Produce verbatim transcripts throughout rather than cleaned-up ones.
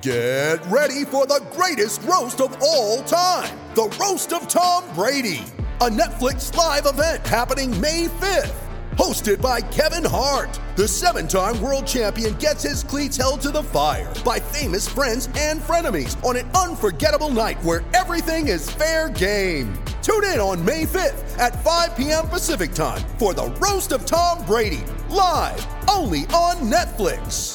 Get ready for the greatest roast of all time, the Roast of Tom Brady, a Netflix live event happening May fifth. Hosted by Kevin Hart, the seven-time world champion gets his cleats held to the fire by famous friends and frenemies on an unforgettable night where everything is fair game. Tune in on May fifth at five p.m. Pacific time for the Roast of Tom Brady, live only on Netflix.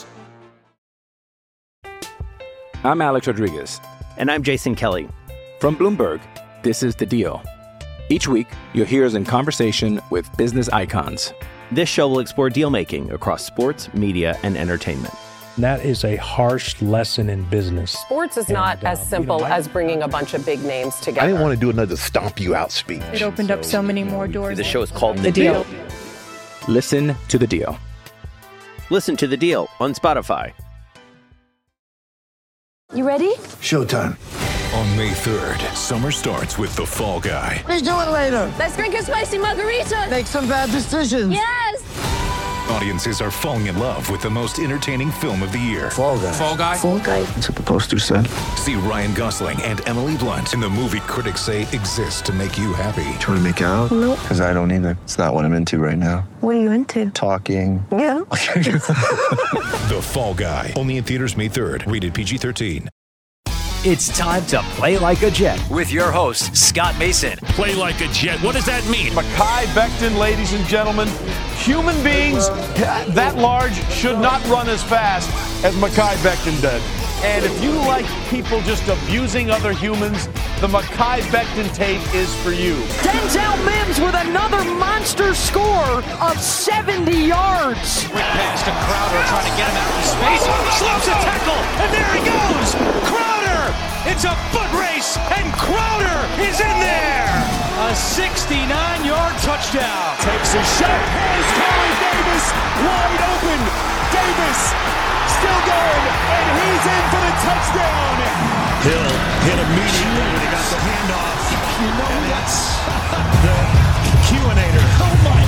I'm Alex Rodriguez. And I'm Jason Kelly. From Bloomberg, this is The Deal. Each week, you'll hear us in conversation with business icons. This show will explore deal-making across sports, media, and entertainment. That is a harsh lesson in business. Sports is and, not as uh, simple you know, as bringing a bunch of big names together. I didn't want to do another stomp you out speech. It opened so, up so many more doors. The show is called The, the deal. deal. Listen to The Deal. Listen to The Deal on Spotify. You ready? Showtime. On May third, summer starts with The Fall Guy. Let's do it later. Let's drink a spicy margarita. Make some bad decisions. Yes. Audiences are falling in love with the most entertaining film of the year. Fall Guy. Fall Guy. Fall Guy. That's what the poster said. See Ryan Gosling and Emily Blunt in the movie critics say exists to make you happy. Trying to make it out? Nope. Because I don't either. It's not what I'm into right now. What are you into? Talking. Yeah. The Fall Guy. Only in theaters May third. Rated P G thirteen. It's time to play like a Jet with your host, Scott Mason. Play like a Jet. What does that mean? Mekhi Becton, ladies and gentlemen. Human beings that large should not run as fast as Mekhi Becton did. And if you like people just abusing other humans, the Mekhi Becton tape is for you. Denzel Mims with another monster score of seventy yards. Quick pass to Crowder trying to get him out of space. Slips a tackle, and there he goes. Crowder! It's a foot race, and Crowder is in there. A sixty-nine-yard touchdown. Takes a shot. Here's Corey Davis wide open. Davis still going, and he's in for the touchdown. Hill hit immediately when he got the handoff. You know that's the Q-inator. Oh my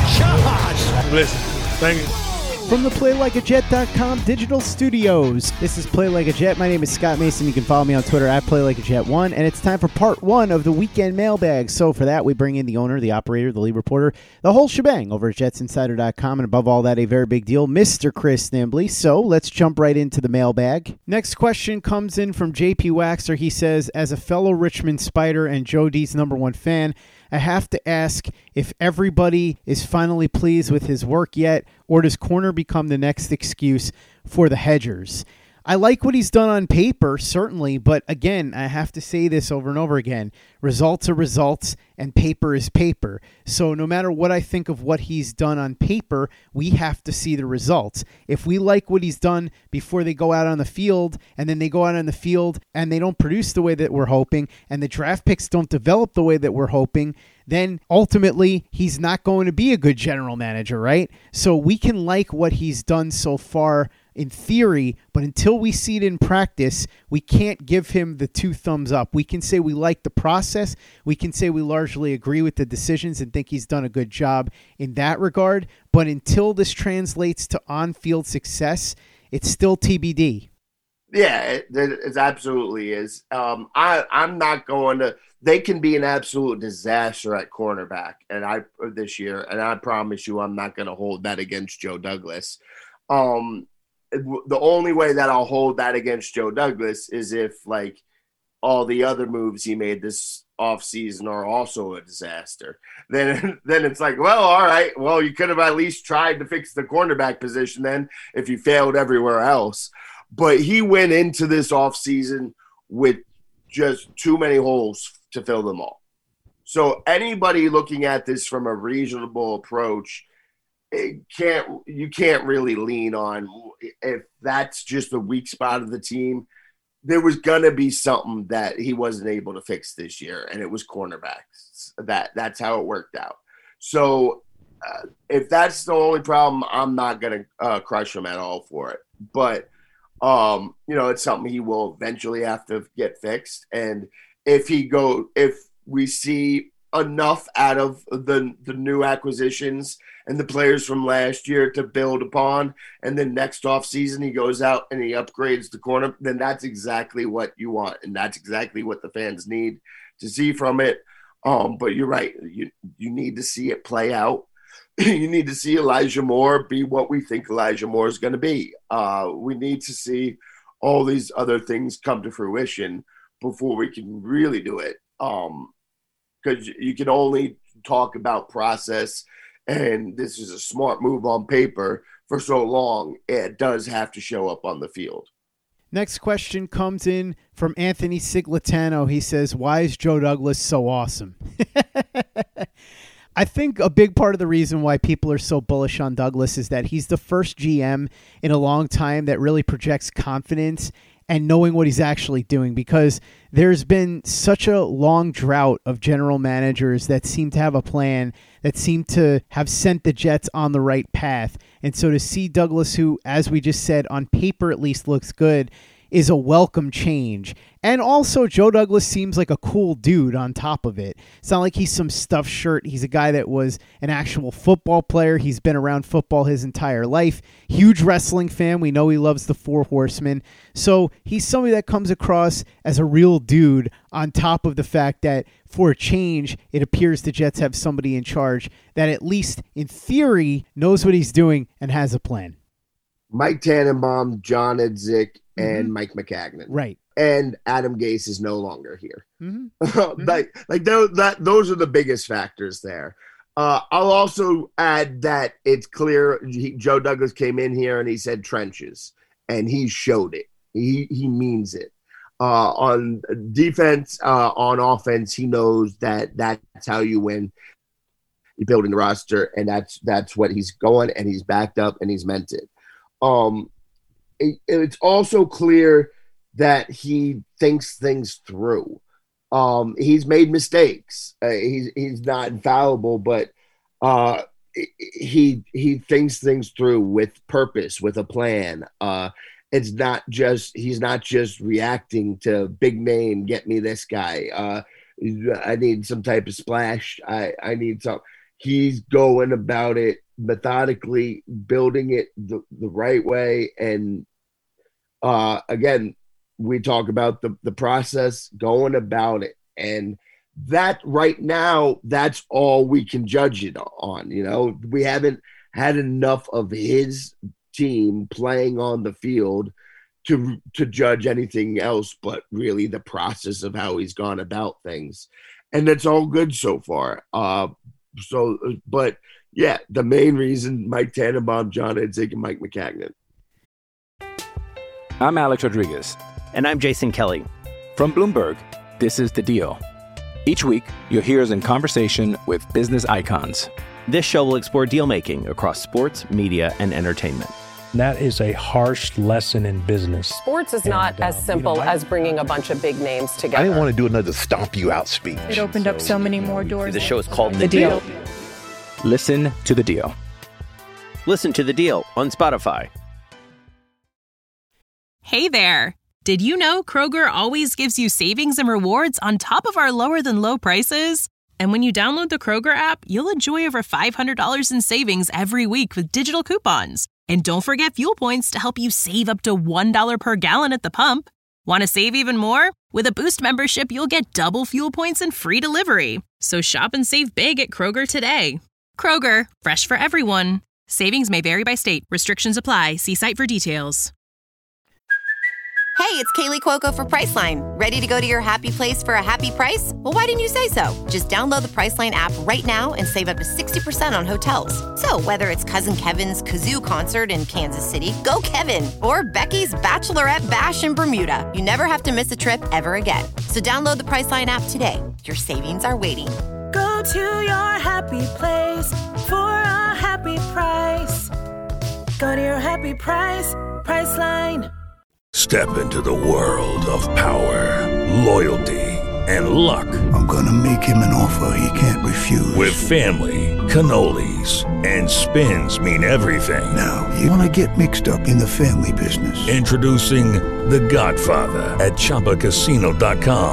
gosh! Listen, thank you. From the play like a jet dot com digital studios, this is Play Like a Jet. My name is Scott Mason. You can follow me on Twitter at Play Like a Jet one, and it's time for part one of the weekend mailbag. So for that, we bring in the owner, the operator, the lead reporter, the whole shebang over at Jets Insider dot com, and above all that, a very big deal, Mister Chris Nimbley. So let's jump right into the mailbag. Next question comes in from J P Waxer. He says, as a fellow Richmond Spider and Joe D's number one fan, I have to ask if everybody is finally pleased with his work yet, or does corner become the next excuse for the hedgers? I like what he's done on paper, certainly, but again, I have to say this over and over again. Results are results, and paper is paper. So no matter what I think of what he's done on paper, we have to see the results. If we like what he's done before they go out on the field, and then they go out on the field and they don't produce the way that we're hoping, and the draft picks don't develop the way that we're hoping, then ultimately he's not going to be a good general manager, right? So we can like what he's done so far in theory, but until we see it in practice, we can't give him the two thumbs up. We can say we like the process. We can say we largely agree with the decisions and think he's done a good job in that regard. But until this translates to on-field success, it's still T B D. Yeah, it, it absolutely is. Um, I, I'm not going to – they can be an absolute disaster at cornerback and I this year, and I promise you I'm not going to hold that against Joe Douglas. Um The only way that I'll hold that against Joe Douglas is if, like, all the other moves he made this offseason are also a disaster. Then then it's like, well, all right, well, you could have at least tried to fix the cornerback position then if you failed everywhere else. But he went into this offseason with just too many holes to fill them all. So anybody looking at this from a reasonable approach, it can't you can't really lean on if that's just the weak spot of the team. There was gonna be something that he wasn't able to fix this year, and it was cornerbacks. That that's how it worked out. So uh, if that's the only problem, I'm not gonna uh, crush him at all for it. But um, you know, it's something he will eventually have to get fixed. And if he go, if we see enough out of the the new acquisitions and the players from last year to build upon, and then next offseason he goes out and he upgrades the corner, then that's exactly what you want, and that's exactly what the fans need to see from it. Um, but you're right. You you need to see it play out. You need to see Elijah Moore be what we think Elijah Moore is going to be. Uh, we need to see all these other things come to fruition before we can really do it. Um, because you can only talk about process, and this is a smart move on paper for so long. It does have to show up on the field. Next question comes in from Anthony Siglatano. He says, why is Joe Douglas so awesome? I think a big part of the reason why people are so bullish on Douglas is that he's the first G M in a long time that really projects confidence and knowing what he's actually doing, because there's been such a long drought of general managers that seem to have a plan, that seem to have sent the Jets on the right path. And so to see Douglas, who, as we just said, on paper at least looks good, is a welcome change. And also, Joe Douglas seems like a cool dude on top of it. It's not like he's some stuffed shirt. He's a guy that was an actual football player. He's been around football his entire life. Huge wrestling fan. We know he loves the Four Horsemen. So he's somebody that comes across as a real dude, on top of the fact that for a change, it appears the Jets have somebody in charge that, at least in theory, knows what he's doing and has a plan. Mike Tannenbaum, John Idzik, and Mhm. Mike McCagnon. Right. And Adam Gase is no longer here. Mm-hmm. like, like those, that, those are the biggest factors there. Uh, I'll also add that it's clear he, Joe Douglas came in here and he said trenches, and he showed it. He he means it. Uh, on defense, uh, on offense, he knows that that's how you win. You're building the roster, and that's that's what he's going, and he's backed up, and he's meant it. Um, it, it's also clear that he thinks things through. Um, he's made mistakes. Uh, he's he's not infallible, but uh, he he thinks things through with purpose, with a plan. Uh, it's not just he's not just reacting to big name. Get me this guy. Uh, I need some type of splash. I I need some. He's going about it methodically, building it the, the right way. And uh, again, we talk about the, the process, going about it. And that right now, that's all we can judge it on. You know, we haven't had enough of his team playing on the field to to judge anything else but really the process of how he's gone about things. And that's all good so far. Uh, so, but yeah, the main reason, Mike Tannenbaum, John Idzik, and Mike McCagnon. I'm Alex Rodriguez. And I'm Jason Kelly. From Bloomberg, this is The Deal. Each week, you'll hear us in conversation with business icons. This show will explore deal-making across sports, media, and entertainment. That is a harsh lesson in business. Sports is not and, as um, simple you know, I, as bringing a bunch of big names together. I didn't want to do another stomp you out speech. It opened up so many more doors. The show is called The, The deal. Deal. Listen to The Deal. Listen to The Deal on Spotify. Hey there. Did you know Kroger always gives you savings and rewards on top of our lower than low prices? And when you download the Kroger app, you'll enjoy over five hundred dollars in savings every week with digital coupons. And don't forget fuel points to help you save up to one dollar per gallon at the pump. Want to save even more? With a Boost membership, you'll get double fuel points and free delivery. So shop and save big at Kroger today. Kroger, fresh for everyone. Savings may vary by state. Restrictions apply. See site for details. Hey, it's Kaylee Cuoco for Priceline. Ready to go to your happy place for a happy price? Well, why didn't you say so? Just download the Priceline app right now and save up to sixty percent on hotels. So whether it's Cousin Kevin's Kazoo Concert in Kansas City, go Kevin, or Becky's Bachelorette Bash in Bermuda, you never have to miss a trip ever again. So download the Priceline app today. Your savings are waiting. Go to your happy place for a happy price. Go to your happy price, Priceline. Step into the world of power, loyalty, and luck. I'm gonna make him an offer he can't refuse. With family, cannolis, and spins mean everything. Now, you wanna get mixed up in the family business. Introducing The Godfather at Chumba Casino dot com.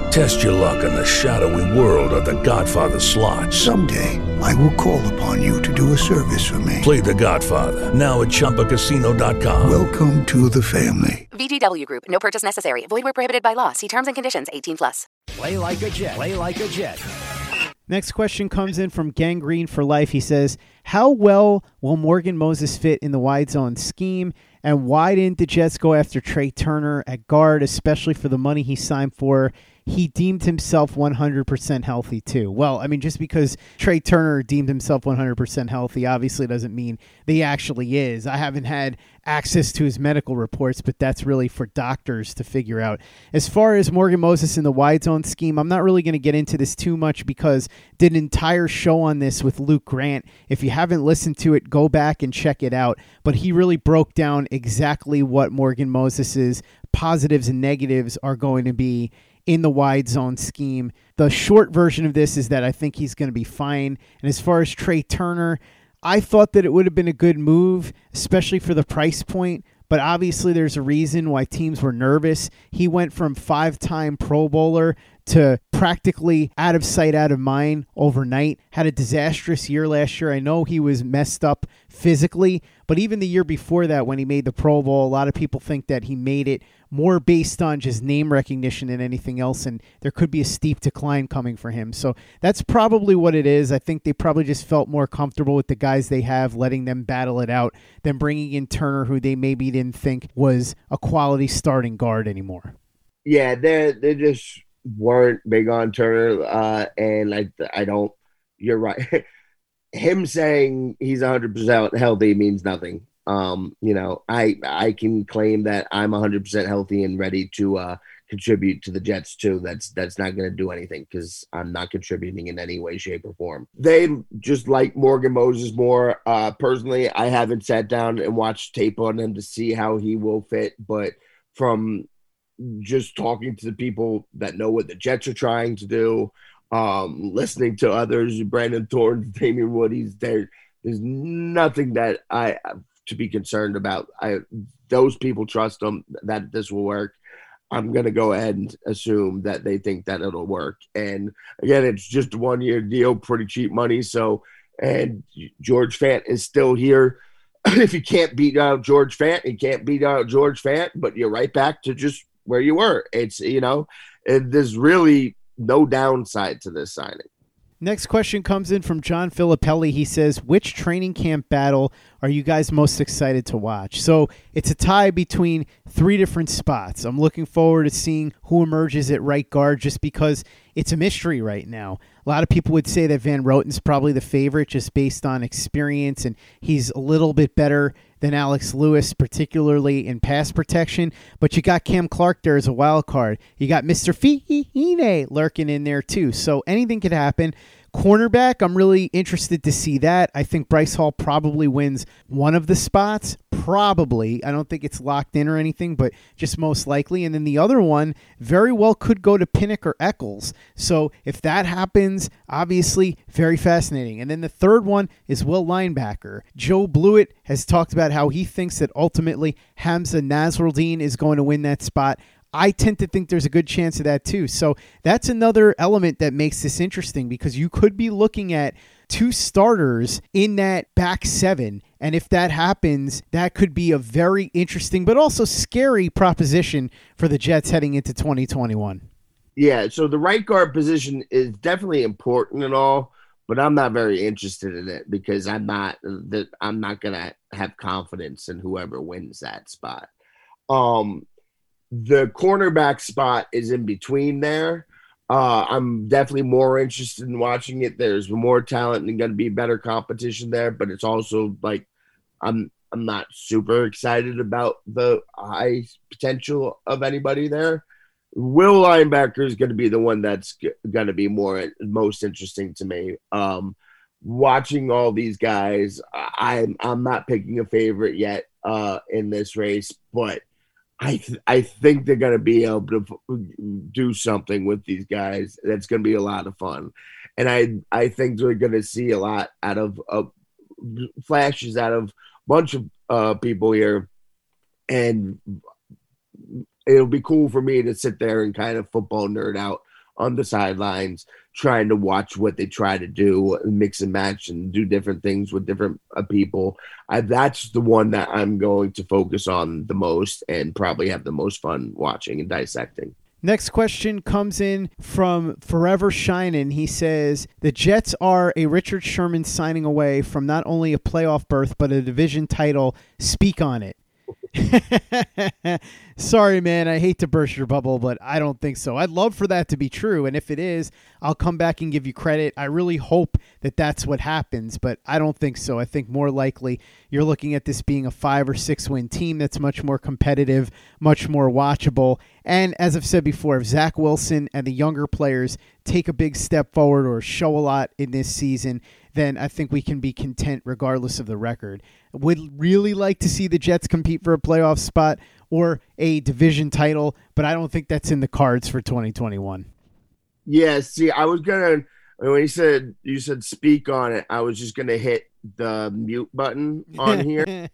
Test your luck in the shadowy world of The Godfather slot. Someday, I will call upon you to do a service for me. Play The Godfather, now at Chumba Casino dot com. Welcome to the family. V G W Group. No purchase necessary. Void where prohibited by law. See terms and conditions. eighteen plus. Play like a Jet. Play like a Jet. Next question comes in from Gangrene for Life. He says, how well will Morgan Moses fit in the wide zone scheme? And why didn't the Jets go after Trey Turner at guard, especially for the money he signed for? He deemed himself one hundred percent healthy too. Well, I mean, just because Trey Turner deemed himself one hundred percent healthy obviously doesn't mean that he actually is. I haven't had access to his medical reports, but that's really for doctors to figure out. As far as Morgan Moses in the wide zone scheme, I'm not really going to get into this too much because did an entire show on this with Luke Grant. If you haven't listened to it, go back and check it out. But he really broke down exactly what Morgan Moses's positives and negatives are going to be in the wide zone scheme. The short version of this is that I think he's going to be fine. And as far as Trey Turner, I thought that it would have been a good move, especially for the price point. But obviously there's a reason why teams were nervous. He went from five-time Pro Bowler to practically out of sight, out of mind overnight. Had a disastrous year last year. I know he was messed up physically, but even the year before that when he made the Pro Bowl, a lot of people think that he made it more based on just name recognition than anything else, and there could be a steep decline coming for him. So that's probably what it is. I think they probably just felt more comfortable with the guys they have, letting them battle it out, than bringing in Turner, who they maybe didn't think was a quality starting guard anymore. Yeah, they they just weren't big on Turner, uh, and I I don't. You're right. Him saying he's one hundred percent healthy means nothing. Um, you know, I I can claim that I'm one hundred percent healthy and ready to uh, contribute to the Jets too. That's that's not going to do anything because I'm not contributing in any way, shape, or form. They just like Morgan Moses more. Uh, personally, I haven't sat down and watched tape on him to see how he will fit, but from just talking to the people that know what the Jets are trying to do, um, listening to others, Brandon Thorne, Damian Woody's, there, there's nothing that I to be concerned about. I those people trust them that this will work. I'm going to go ahead and assume that they think that it'll work. And again, it's just a one year deal, pretty cheap money. So, and George Fant is still here. If you can't beat out George Fant, you can't beat out George Fant, but you're right back to just where you were. It's, you know, and there's really no downside to this signing. Next question comes in from John Filippelli. He says, which training camp battle are you guys most excited to watch? So it's a tie between three different spots. I'm looking forward to seeing who emerges at right guard just because it's a mystery right now. A lot of people would say that Van Roten's probably the favorite just based on experience, and he's a little bit better than Alex Lewis, particularly in pass protection. But you got Cam Clark there as a wild card. You got Mister Fihine lurking in there too. So anything could happen. Cornerback, I'm really interested to see that. I think Bryce Hall probably wins one of the spots. Probably. I don't think it's locked in or anything, but just most likely. And then the other one very well could go to Pinnock or Eccles. So if that happens, obviously very fascinating. And then the third one is Will linebacker. Joe Blewett has talked about how he thinks that ultimately Hamza Nasruddin is going to win that spot. I tend to think there's a good chance of that too. So that's another element that makes this interesting because you could be looking at two starters in that back seven. And if that happens, that could be a very interesting but also scary proposition for the Jets heading into twenty twenty-one. Yeah, so the right guard position is definitely important and all, but I'm not very interested in it because I'm not that I'm not gonna have confidence in whoever wins that spot. Um The cornerback spot is in between there. Uh, I'm definitely more interested in watching it. There's more talent and going to be better competition there, but it's also like I'm I'm not super excited about the high potential of anybody there. Will linebacker is going to be the one that's g- going to be more most interesting to me. Um, watching all these guys, I'm I'm not picking a favorite yet uh, in this race, but I th- I think they're going to be able to f- do something with these guys. That's going to be a lot of fun. And I I think we're going to see a lot out of uh, flashes out of a bunch of uh, people here. And it'll be cool for me to sit there and kind of football nerd out on the sidelines, trying to watch what they try to do, mix and match and do different things with different uh, people. I, that's the one that I'm going to focus on the most and probably have the most fun watching and dissecting. Next question comes in from Forever Shinin'. He says, the Jets are a Richard Sherman signing away from not only a playoff berth, but a division title. Speak on it. Sorry, man. I hate to burst your bubble, but I don't think so. I'd love for that to be true. And if it is, I'll come back and give you credit. I really hope that that's what happens, but I don't think so. I think more likely you're looking at this being a five or six win team that's much more competitive, much more watchable. And as I've said before, if Zach Wilson and the younger players take a big step forward or show a lot in this season, then I think we can be content regardless of the record. Would really like to see the Jets compete for a playoff spot or a division title, but I don't think that's in the cards for twenty twenty-one. Yeah, see, I was going to, when you said, you said speak on it, I was just going to hit the mute button on here.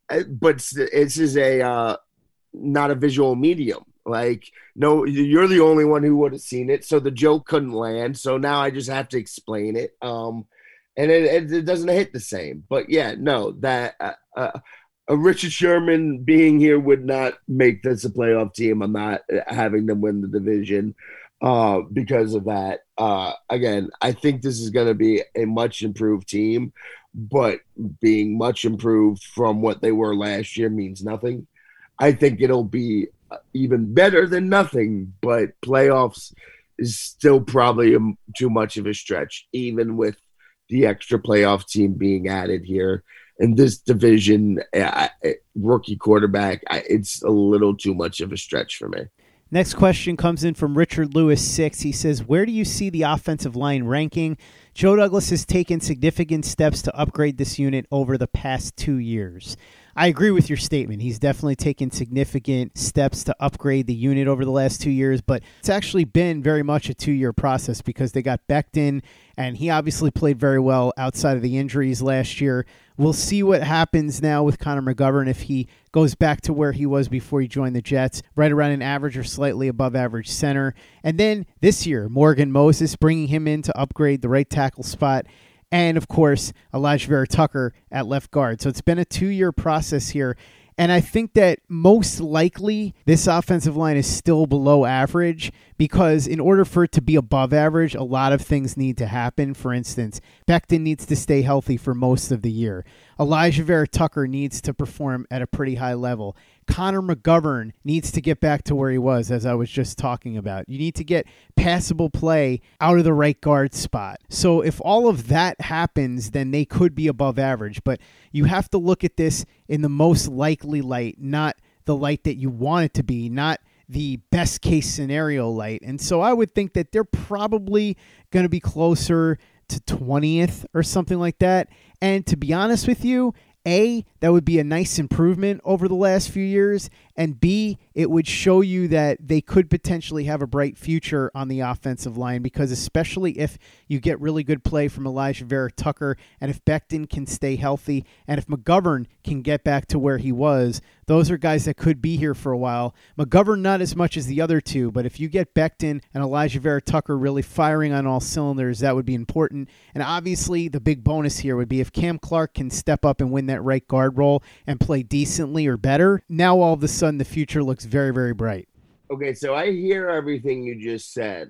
But this is a, uh, not a visual medium. Like, no, you're the only one who would have seen it, so the joke couldn't land. So now I just have to explain it. Um, And it, it, it doesn't hit the same. But, yeah, no, that uh, uh, a Richard Sherman being here would not make this a playoff team. I'm not having them win the division uh, because of that. Uh, again, I think this is going to be a much improved team, but being much improved from what they were last year means nothing. I think it'll be even better than nothing, but playoffs is still probably a, too much of a stretch, even with the extra playoff team being added here. And this division, uh, rookie quarterback, I, it's a little too much of a stretch for me. Next question comes in from Richard Lewis six. He says, where do you see the offensive line ranking? Joe Douglas has taken significant steps to upgrade this unit over the past two years. I agree with your statement. He's definitely taken significant steps to upgrade the unit over the last two years, but it's actually been very much a two-year process because they got Becton, and he obviously played very well outside of the injuries last year. We'll see what happens now with Connor McGovern if he goes back to where he was before he joined the Jets, right around an average or slightly above average center. And then this year, Morgan Moses, bringing him in to upgrade the right tackle spot. And, of course, Elijah Vera Tucker at left guard. So it's been a two-year process here. And I think that most likely this offensive line is still below average because in order for it to be above average, a lot of things need to happen. For instance, Becton needs to stay healthy for most of the year. Elijah Vera Tucker needs to perform at a pretty high level. Connor McGovern needs to get back to where he was, as I was just talking about. You need to get passable play out of the right guard spot. So if all of that happens, then they could be above average. But you have to look at this in the most likely light, not the light that you want it to be, not the best case scenario light. And so I would think that they're probably going to be closer to twentieth or something like that. And to be honest with you, A, that would be a nice improvement over the last few years, and B, it would show you that they could potentially have a bright future on the offensive line because especially if you get really good play from Elijah Vera Tucker and if Becton can stay healthy and if McGovern can get back to where he was, those are guys that could be here for a while. McGovern not as much as the other two, but if you get Becton and Elijah Vera Tucker really firing on all cylinders, that would be important. And obviously the big bonus here would be if Cam Clark can step up and win that right guard role and play decently or better, now all of a sudden the future looks very, very bright. Okay, so I hear everything you just said.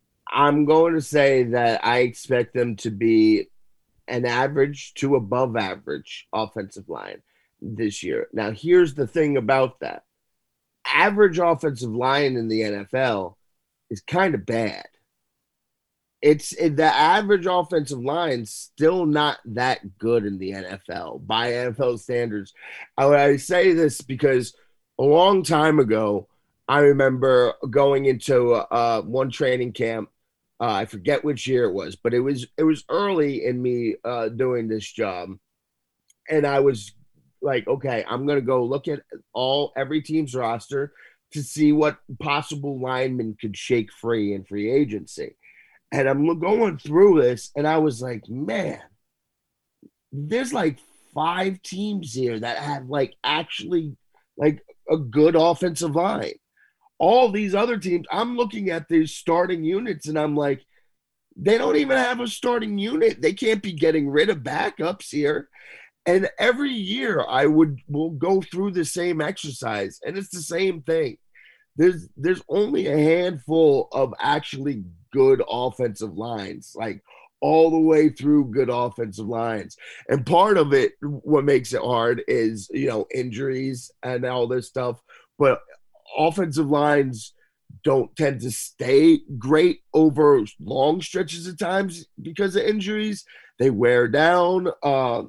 I'm going to say that I expect them to be an average to above average offensive line this year. Now, here's the thing about that. Average offensive line in the N F L is kind of bad. It's the average offensive line still not that good in the N F L by N F L standards. I, I say this because a long time ago, I remember going into uh, one training camp. Uh, I forget which year it was, but it was it was early in me uh, doing this job, and I was like, okay, I'm gonna go look at all every team's roster to see what possible linemen could shake free in free agency. And I'm going through this, and I was like, man, there's like five teams here that have like actually like a good offensive line. all these other teams, I'm looking at these starting units and I'm like, they don't even have a starting unit. They can't be getting rid of backups here. And every year I would will go through the same exercise, and it's the same thing. There's there's only a handful of actually good offensive lines, like all the way through good offensive lines. And part of it, what makes it hard is, you know, injuries and all this stuff. But offensive lines don't tend to stay great over long stretches of times because of injuries. They wear down. Uh,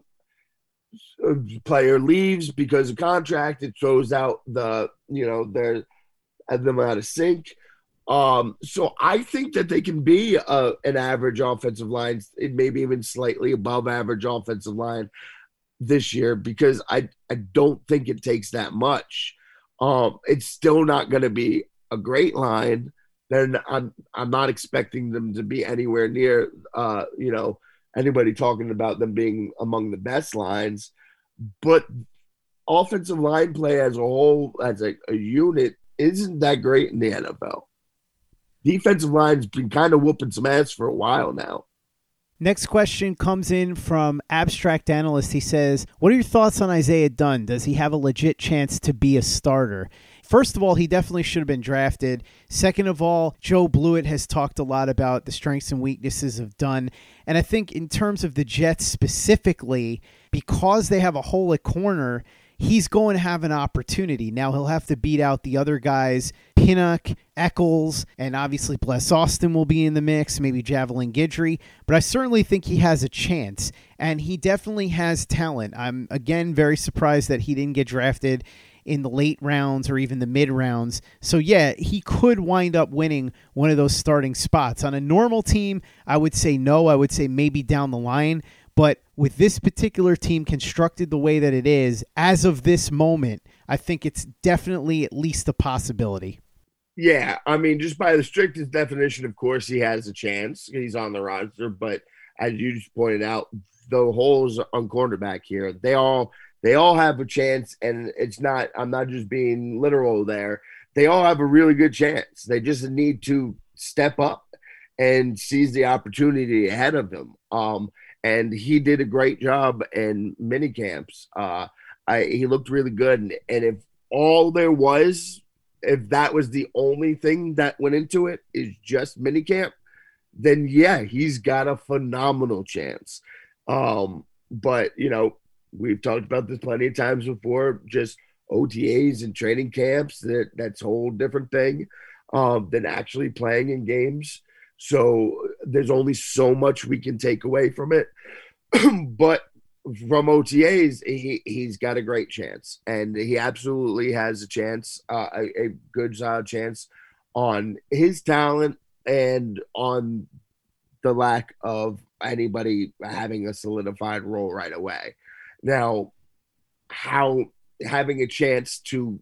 a player leaves because of contract. It throws out the, you know, their them out of sync. Um, so I think that they can be a, an average offensive line, maybe even slightly above average offensive line this year, because I, I don't think it takes that much. Um, it's still not going to be a great line. Then I'm I'm not expecting them to be anywhere near, uh, you know, anybody talking about them being among the best lines. But offensive line play as a whole, as a, a unit, isn't that great in the N F L. Defensive line's been kind of whooping some ass for a while now. Next question comes in from Abstract Analyst. He says, what are your thoughts on Isaiah Dunn? Does he have a legit chance to be a starter? First of all, he definitely should have been drafted. Second of all, Joe Blewett has talked a lot about the strengths and weaknesses of Dunn. And I think in terms of the Jets specifically, because they have a hole at corner, he's going to have an opportunity. Now he'll have to beat out the other guys, Pinnock, Eccles, and obviously Bless Austin will be in the mix, maybe Javelin Guidry. But I certainly think he has a chance, and he definitely has talent. I'm, again, very surprised that he didn't get drafted in the late rounds or even the mid rounds. So yeah, he could wind up winning one of those starting spots. On a normal team, I would say no. I would say maybe down the line. But with this particular team constructed the way that it is, as of this moment, I think it's definitely at least a possibility. Yeah, I mean, just by the strictest definition, of course, he has a chance. He's on the roster. But as you just pointed out, the holes on cornerback here, they all – They all have a chance, and it's not – I'm not just being literal there. They all have a really good chance. They just need to step up and seize the opportunity ahead of them. Um, and he did a great job in mini camps. Uh, I, he looked really good. And, and if all there was, if that was the only thing that went into it is just mini camp, then, yeah, he's got a phenomenal chance. Um, but, you know, we've talked about this plenty of times before, just O T As and training camps. That that's a whole different thing um, than actually playing in games. So there's only so much we can take away from it. But from O T As, he, he's got a great chance. And he absolutely has a chance, uh, a, a good solid chance on his talent and on the lack of anybody having a solidified role right away. Now, how having a chance to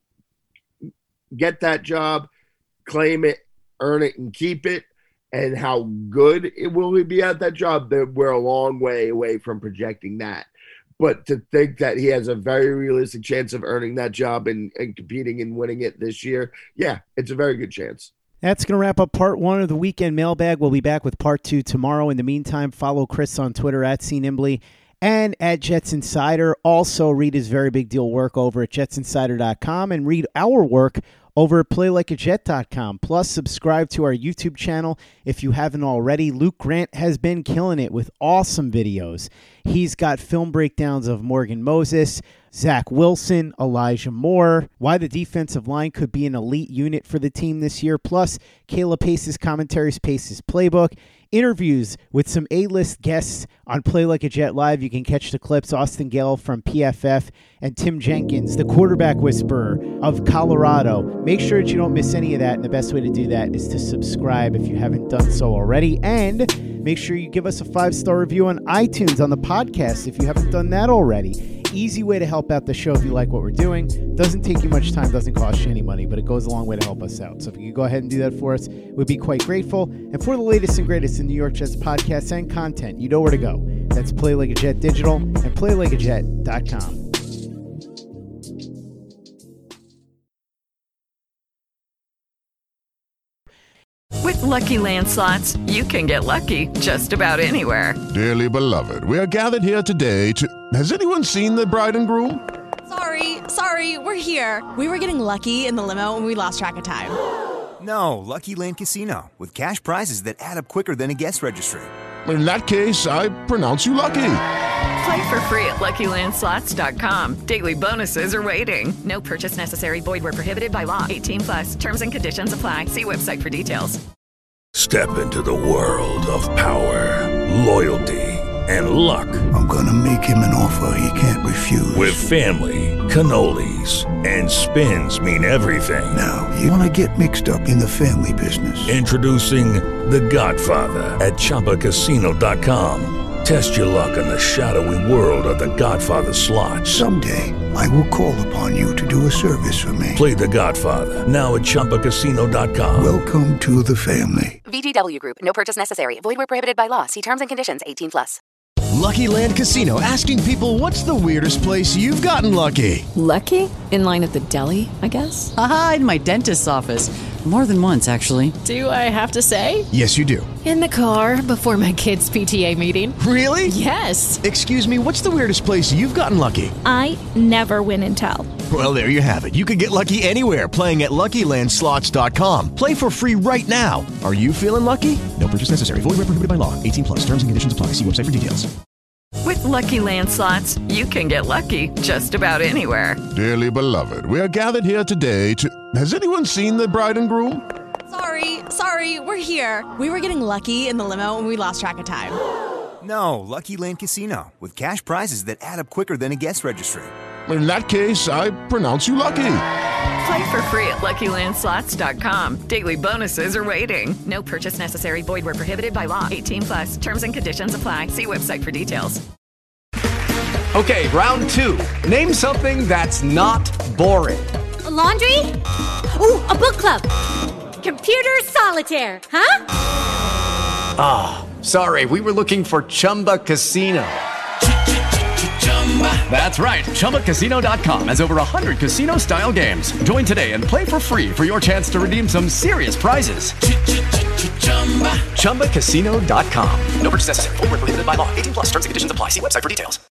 get that job, claim it, earn it, and keep it, and how good it will he be at that job, that we're a long way away from projecting that. But to think that he has a very realistic chance of earning that job and, and competing and winning it this year, yeah, it's a very good chance. That's going to wrap up part one of the weekend mailbag. We'll be back with part two tomorrow. In the meantime, follow Chris on Twitter at C Nimbley and at Jets Insider. Also, read his very big deal work over at jets insider dot com and read our work over at play like a jet dot com. Plus, subscribe to our YouTube channel if you haven't already. Luke Grant has been killing it with awesome videos. He's got film breakdowns of Morgan Moses, Zach Wilson, Elijah Moore, why the defensive line could be an elite unit for the team this year, plus Kayla Pace's commentaries, Pace's playbook, interviews with some A-list guests on Play Like a Jet Live. You can catch the clips. Austin Gale from P F F and Tim Jenkins, the quarterback whisperer of Colorado. Make sure that you don't miss any of that, and the best way to do that is to subscribe if you haven't done so already. And make sure you give us a five-star review on iTunes on the podcast if you haven't done that already. Easy way to help out the show if you like what we're doing. Doesn't take you much time, doesn't cost you any money, but it goes a long way to help us out. So if you could go ahead and do that for us, we'd be quite grateful. And for the latest and greatest in New York Jets podcasts and content, you know where to go. That's Play Like a Jet Digital and play like a jet dot com. Lucky Land Slots, you can get lucky just about anywhere. Dearly beloved, we are gathered here today to... Has anyone seen the bride and groom? Sorry, sorry, we're here. We were getting lucky in the limo and we lost track of time. No, Lucky Land Casino, with cash prizes that add up quicker than a guest registry. In that case, I pronounce you lucky. Play for free at Lucky Land Slots dot com. Daily bonuses are waiting. No purchase necessary. Void where prohibited by law. eighteen plus. Terms and conditions apply. See website for details. Step into the world of power, loyalty, and luck. I'm gonna make him an offer he can't refuse. With family, cannolis, and spins mean everything. Now, you wanna get mixed up in the family business. Introducing The Godfather at Chumba Casino dot com. Test your luck in the shadowy world of The Godfather slot. Someday, I will call upon you to do a service for me. Play The Godfather, now at Chumba Casino dot com. Welcome to the family. V G W Group. No purchase necessary. Void where prohibited by law. See terms and conditions. eighteen plus. Lucky Land Casino, asking people, what's the weirdest place you've gotten lucky? Lucky? In line at the deli, I guess? Aha, in my dentist's office. More than once, actually. Do I have to say? Yes, you do. In the car before my kids' P T A meeting. Really? Yes. Excuse me, what's the weirdest place you've gotten lucky? I never win and tell. Well, there you have it. You can get lucky anywhere, playing at Lucky Land Slots dot com. Play for free right now. Are you feeling lucky? No purchase necessary. Void where prohibited by law. eighteen plus. Terms and conditions apply. See website for details. With Lucky Land Slots, you can get lucky just about anywhere. Dearly beloved, we are gathered here today to... Has anyone seen the bride and groom? Sorry, sorry, we're here. We were getting lucky in the limo and we lost track of time. No, Lucky Land Casino, with cash prizes that add up quicker than a guest registry. In that case, I pronounce you lucky. Play for free at Lucky Land Slots dot com. Daily bonuses are waiting. No purchase necessary. Void where prohibited by law. eighteen plus. Terms and conditions apply. See website for details. Okay, round two. Name something that's not boring. A laundry? Ooh, a book club. Computer solitaire, huh? Ah, oh, sorry. We were looking for Chumba Casino. That's right. Chumba Casino dot com has over one hundred casino-style games. Join today and play for free for your chance to redeem some serious prizes. Chumba Casino dot com. No purchase necessary. Void where prohibited by law. eighteen plus. Terms and conditions apply. See website for details.